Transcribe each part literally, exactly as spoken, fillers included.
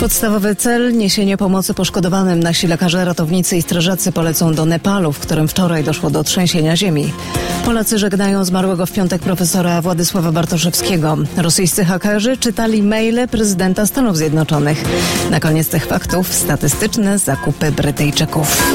Podstawowy cel – niesienie pomocy poszkodowanym. Nasi lekarze, ratownicy i strażacy polecą do Nepalu, w którym wczoraj doszło do trzęsienia ziemi. Polacy żegnają zmarłego w piątek profesora Władysława Bartoszewskiego. Rosyjscy hakerzy czytali maile prezydenta Stanów Zjednoczonych. Na koniec tych faktów statystyczne zakupy Brytyjczyków.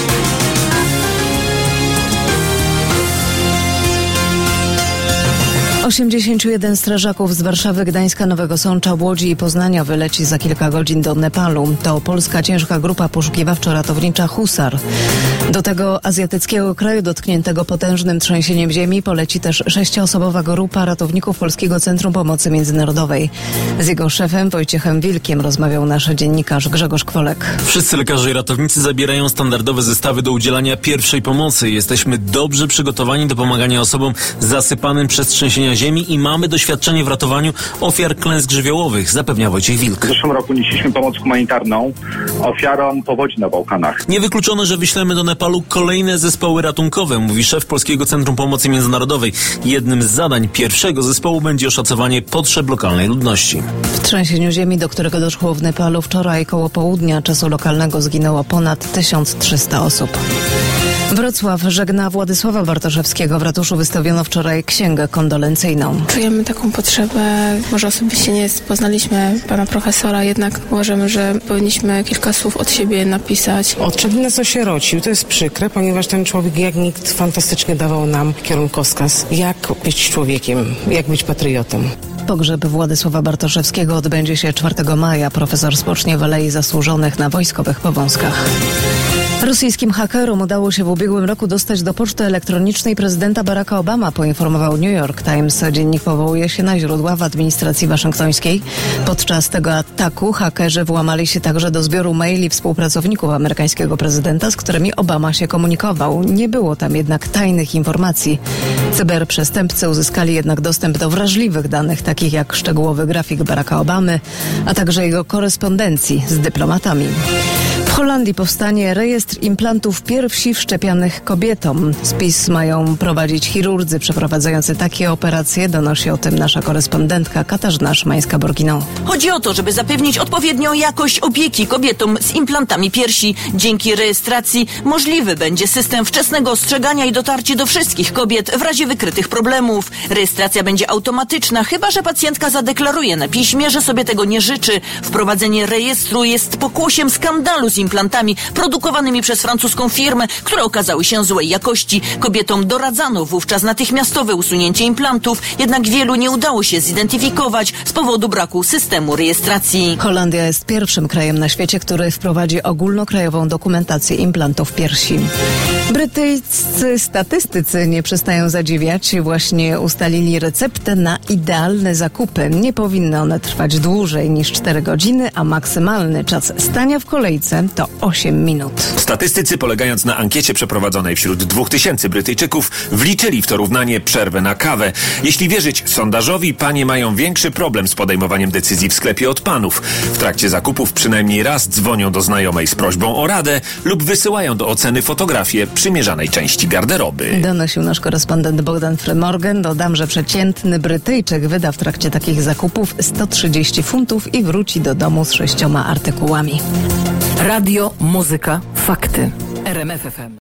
osiemdziesięciu jeden strażaków z Warszawy, Gdańska, Nowego Sącza, Łodzi i Poznania wyleci za kilka godzin do Nepalu. To polska ciężka grupa poszukiwawczo-ratownicza Husar. Do tego azjatyckiego kraju dotkniętego potężnym trzęsieniem ziemi poleci też sześcioosobowa grupa ratowników Polskiego Centrum Pomocy Międzynarodowej. Z jego szefem Wojciechem Wilkiem rozmawiał nasz dziennikarz Grzegorz Kwolek. Wszyscy lekarze i ratownicy zabierają standardowe zestawy do udzielania pierwszej pomocy. Jesteśmy dobrze przygotowani do pomagania osobom zasypanym przez trzęsienia ziemi i mamy doświadczenie w ratowaniu ofiar klęsk żywiołowych, zapewnia Wojciech Wilk. W zeszłym roku nieśliśmy pomoc humanitarną ofiarom powodzi na Bałkanach. Niewykluczone, że wyślemy do Nepalu kolejne zespoły ratunkowe, mówi szef Polskiego Centrum Pomocy Międzynarodowej. Jednym z zadań pierwszego zespołu będzie oszacowanie potrzeb lokalnej ludności. W trzęsieniu ziemi, do którego doszło w Nepalu wczoraj koło południa czasu lokalnego, zginęło ponad tysiąc trzysta osób. Wrocław żegna Władysława Bartoszewskiego. W ratuszu wystawiono wczoraj księgę kondolencyjną. Czujemy taką potrzebę. Może osobiście nie poznaliśmy pana profesora, jednak uważamy, że powinniśmy kilka słów od siebie napisać. Odszedł nas osierocił. To jest przykre, ponieważ ten człowiek jak nikt fantastycznie dawał nam kierunkowskaz, jak być człowiekiem, jak być patriotą. Pogrzeb Władysława Bartoszewskiego odbędzie się czwartego maja. Profesor spocznie w Alei Zasłużonych na Wojskowych Powązkach. Rosyjskim hakerom udało się w ubiegłym roku dostać do poczty elektronicznej prezydenta Baracka Obama, poinformował New York Times. Dziennik powołuje się na źródła w administracji waszyngtońskiej. Podczas tego ataku hakerzy włamali się także do zbioru maili współpracowników amerykańskiego prezydenta, z którymi Obama się komunikował. Nie było tam jednak tajnych informacji. Cyberprzestępcy uzyskali jednak dostęp do wrażliwych danych, takich jak szczegółowy grafik Baracka Obamy, a także jego korespondencji z dyplomatami. W Holandii powstanie rejestr implantów piersi wszczepianych kobietom. Spis mają prowadzić chirurdzy przeprowadzający takie operacje. Donosi o tym nasza korespondentka Katarzyna Szymańska-Borginą. Chodzi o to, żeby zapewnić odpowiednią jakość opieki kobietom z implantami piersi. Dzięki rejestracji możliwy będzie system wczesnego ostrzegania i dotarcie do wszystkich kobiet w razie wykrytych problemów. Rejestracja będzie automatyczna, chyba że pacjentka zadeklaruje na piśmie, że sobie tego nie życzy. Wprowadzenie rejestru jest pokłosiem skandalu z implantami produkowanymi przez francuską firmę, które okazały się złej jakości. Kobietom doradzano wówczas natychmiastowe usunięcie implantów, jednak wielu nie udało się zidentyfikować z powodu braku systemu rejestracji. Holandia jest pierwszym krajem na świecie, który wprowadzi ogólnokrajową dokumentację implantów piersi. Brytyjscy statystycy nie przestają zadziwiać. Właśnie ustalili receptę na idealne zakupy. Nie powinny one trwać dłużej niż cztery godziny, a maksymalny czas stania w kolejce to osiem minut. Statystycy, polegając na ankiecie przeprowadzonej wśród dwóch tysięcy Brytyjczyków, wliczyli w to równanie przerwę na kawę. Jeśli wierzyć sondażowi, panie mają większy problem z podejmowaniem decyzji w sklepie od panów. W trakcie zakupów przynajmniej raz dzwonią do znajomej z prośbą o radę lub wysyłają do oceny fotografię przymierzanej części garderoby. Donosił nasz korespondent Bogdan Frymorgan. Dodam, że przeciętny Brytyjczyk wyda w trakcie takich zakupów sto trzydzieści funtów i wróci do domu z sześcioma artykułami. Radio, muzyka, fakty. R M F F M.